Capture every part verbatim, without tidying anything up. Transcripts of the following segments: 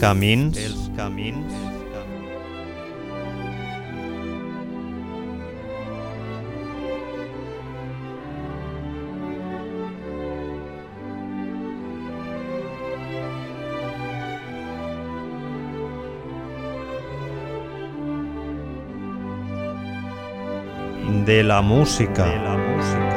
camins, els camins. De la música. De la música.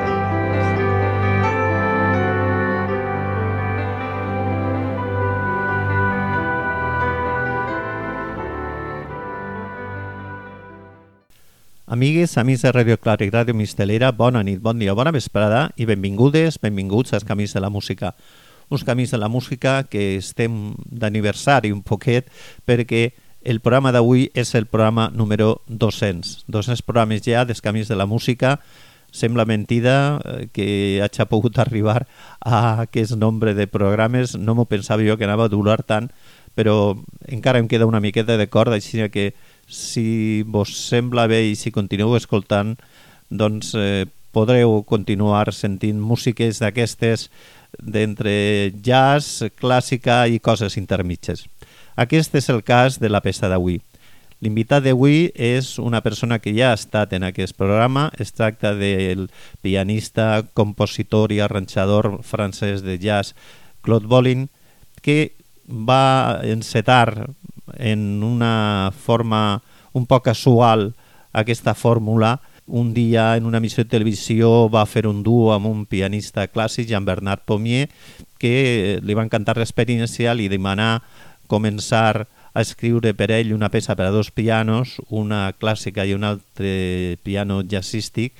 Amigues, amics de Radio Clara i Ràdio Mistelera, bona nit, bon dia, bona vesprada i benvingudes, benvinguts als Camins de la Música. Uns Camins de la Música que estem d'aniversari un poquet perquè el programa d'avui és el programa número dos-cents. dos-cents programes ja dels Camins de la Música. Sembla mentida que hagi pogut arribar a aquest nombre de programes. No m'ho pensava jo que anava a durar tant, però encara em queda una miqueta de corda, així que si vos sembla bé i si continueu escoltant, doncs eh, podreu continuar sentint músiques d'aquestes d'entre jazz, clàssica i coses intermitges. Aquest és el cas de la peça d'avui. L'invitat d'avui és una persona que ja ha estat en aquest programa. Es tracta del pianista, compositor i arranjador francès de jazz Claude Bolling, que va encetar en una forma un poc casual aquesta fórmula. Un dia en una emissió de televisió va fer un duo amb un pianista clàssic, Jean-Bernard Pommier, que li va encantar l'experiència, li demanà començar a escriure per ell una peça per a dos pianos, una clàssica i un altre piano jazzístic,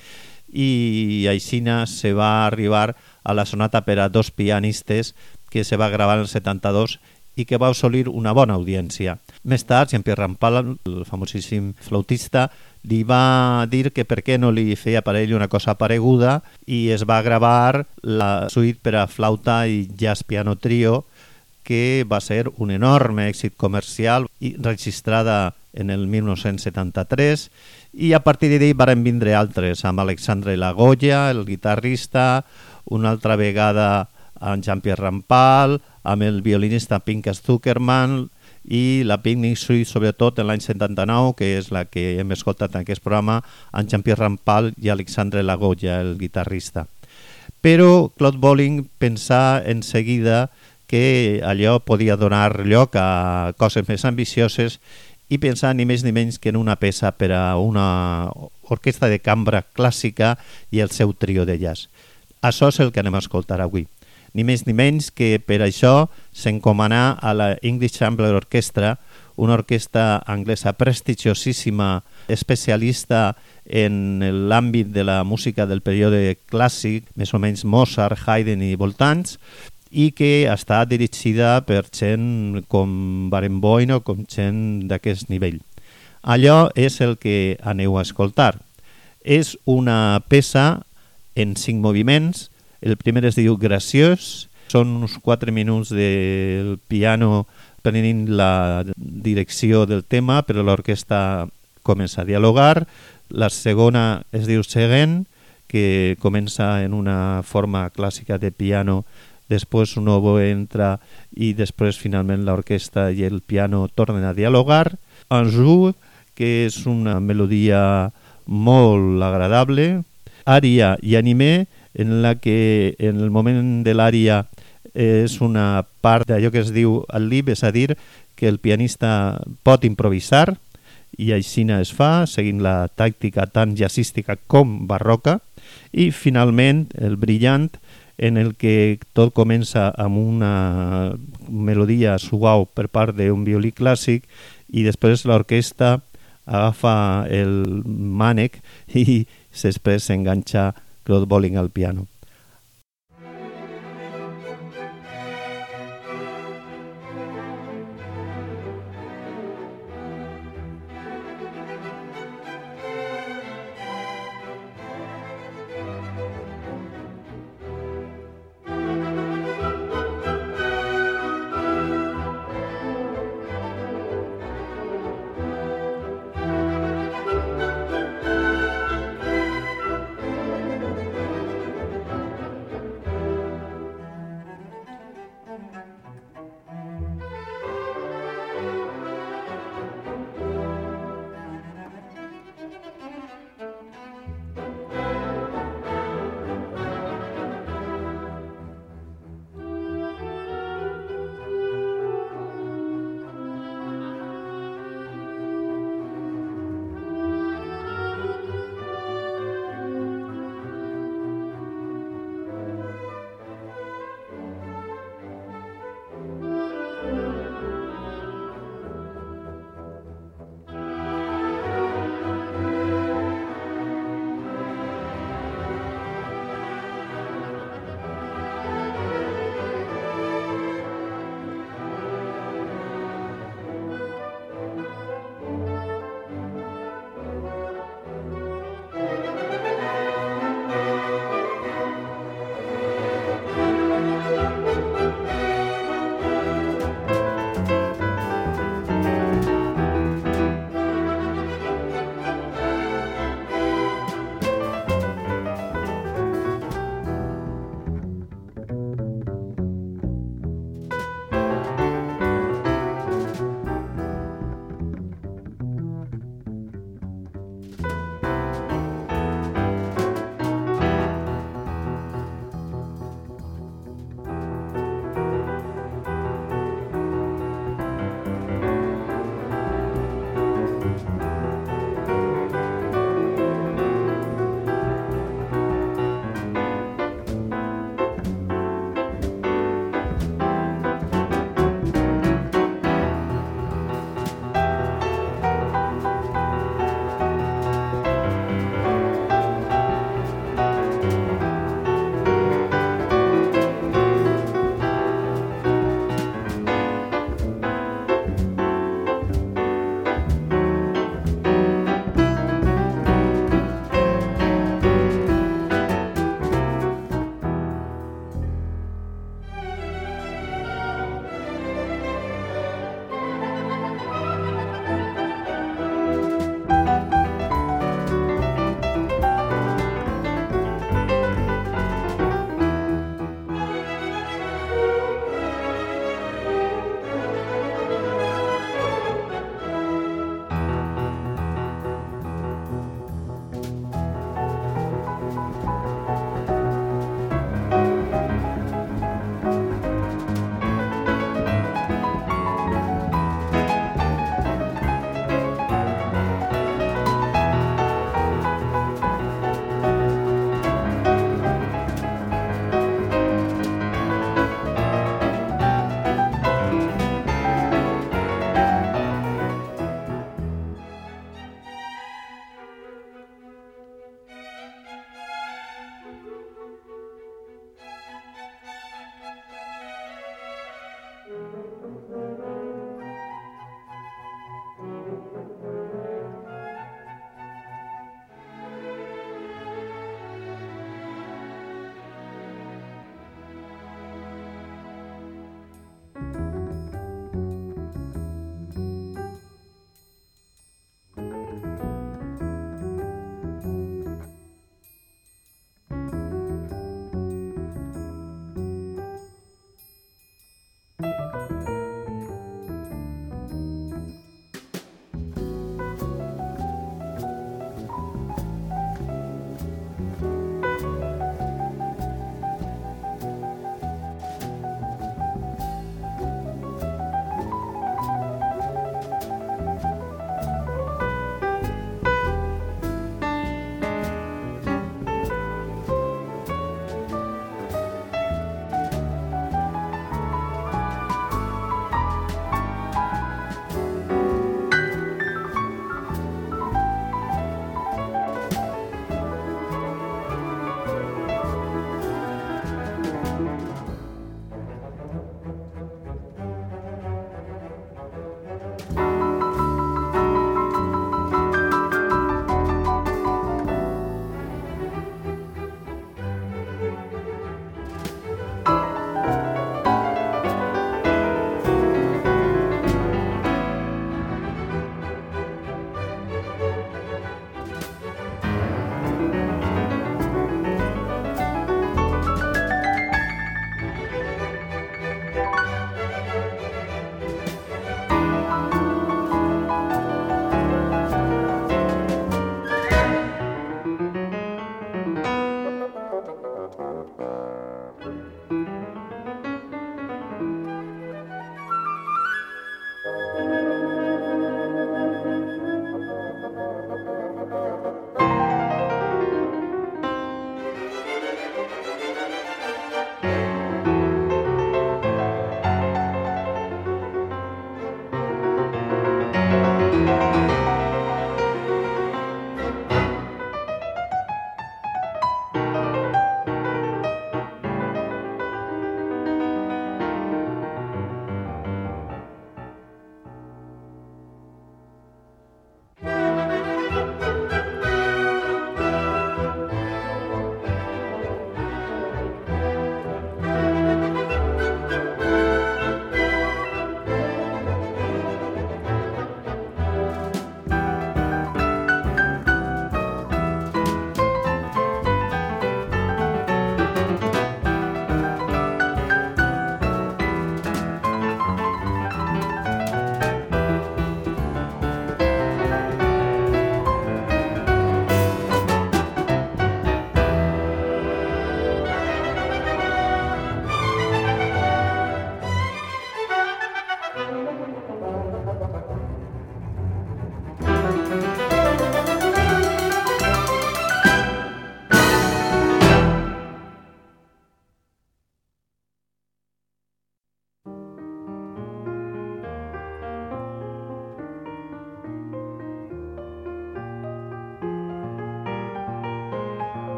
i així se va arribar a la sonata per a dos pianistes que se va gravar en el setanta-dos i que va assolir una bona audiència. Més tard, Jean-Pierre Rampal, el famosíssim flautista, li va dir que per què no li feia per ell una cosa pareguda i es va gravar la suite per a flauta i jazz piano trio, que va ser un enorme èxit comercial i registrada en el mil nou-cents setanta-tres, i a partir d'ahir varen vindre altres, amb Alexandre Lagoya, el guitarrista, una altra vegada amb Jean-Pierre Rampal, amb el violinista Pinkas Zuckerman i la Picnic Suite, sobretot en l'any setanta-nou, que és la que hem escoltat en aquest programa, amb Jean-Pierre Rampal i Alexandre Lagoya, el guitarrista. Però Claude Bolling pensà en seguida que allò podia donar lloc a coses més ambicioses i pensar ni més ni menys que en una peça per a una orquestra de cambra clàssica i el seu trio de jazz. Això és el que anem a escoltar avui. Ni més ni menys que per això s'encomanà a la English Chamber Orchestra, una orquestra anglesa prestigiosíssima, especialista en l'àmbit de la música del període clàssic, més o menys Mozart, Haydn i voltants, i que està dirigida per gent com Barenboim o com gent d'aquest nivell. Allò és el que aneu a escoltar. És una peça en cinc moviments. El primer es diu Graciós, són uns quatre minuts del piano prenent la direcció del tema, però l'orquestra comença a dialogar. La segona es diu Seguen, que comença en una forma clàssica de piano, després un oboe entra i després finalment l'orquestra i el piano tornen a dialogar. Un jour, que és una melodia molt agradable. Ària i animé, en la que en el moment de l'ària és una part d'allò que es diu el lib, és a dir, que el pianista pot improvisar, i així es fa, seguint la tàctica tant jazzística com barroca. I finalment el brillant, en el que tot comença amb una melodia suau per part d'un violí clàssic i després l'orquestra agafa el mànec i després s'enganxa Claude Bolling al piano.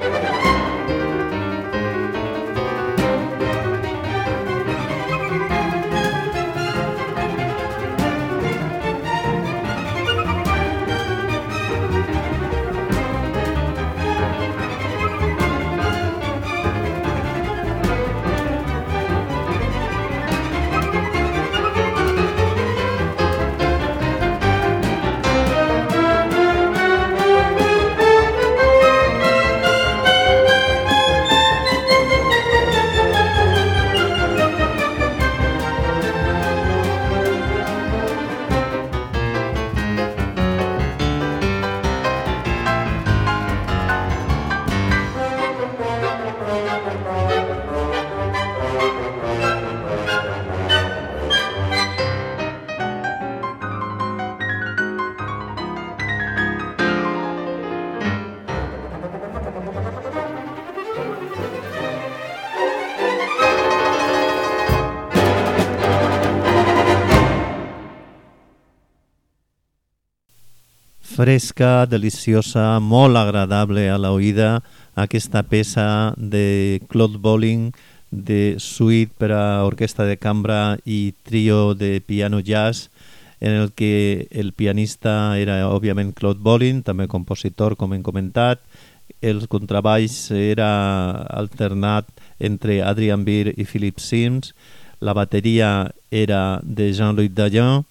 Fresca, deliciosa, molt agradable a l'oïda, aquesta peça de Claude Bolling, de suite per a orquestra de cambra i trio de piano jazz, en el que el pianista era, òbviament, Claude Bolling, també compositor, com hem comentat. El contrabaix era alternat entre Adrian Beer i Philip Sims. La bateria era de Jean-Louis Dayan,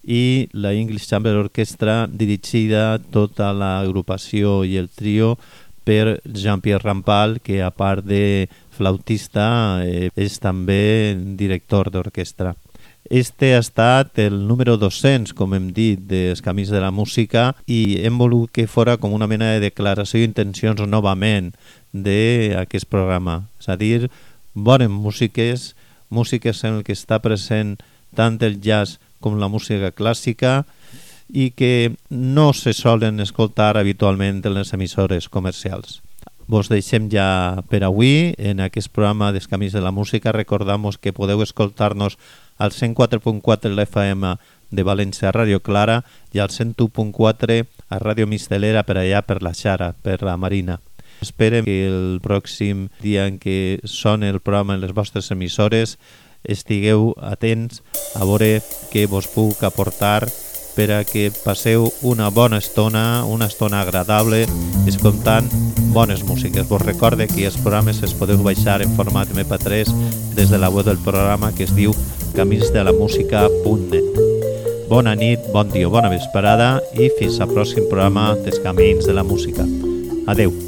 i la English Chamber Orchestra, dirigida tota l'agrupació i el trio per Jean-Pierre Rampal, que a part de flautista eh, és també director d'orquestra. Este ha estat el número dos-cents, com hem dit, dels Camins de la Música, i hem volgut que fora com una mena de declaració d'intencions novament d'aquest programa. És a dir, bones músiques, músiques en què està present tant el jazz com la música clàssica i que no se solen escoltar habitualment en les emissores comercials. Vos deixem ja per avui en aquest programa dels Camins de la Música. Recordamos que podeu escoltar-nos al cent quatre punt quatre de l'F M de València a Ràdio Clara i al cent u punt quatre a Ràdio Mistelera per allà per la Xara, per la Marina. Esperem que el pròxim dia en què soni el programa en les vostres emissores estigueu atents a veure què vos puc aportar per a que passeu una bona estona, una estona agradable, escoltant bones músiques. Vos recorde que els programes es podeu baixar en format eme pe tres des de la web del programa que es diu camins de la música punt net. Bona nit, bon dia, bona vesprada i fins al pròxim programa dels Camins de la Música. Adeu.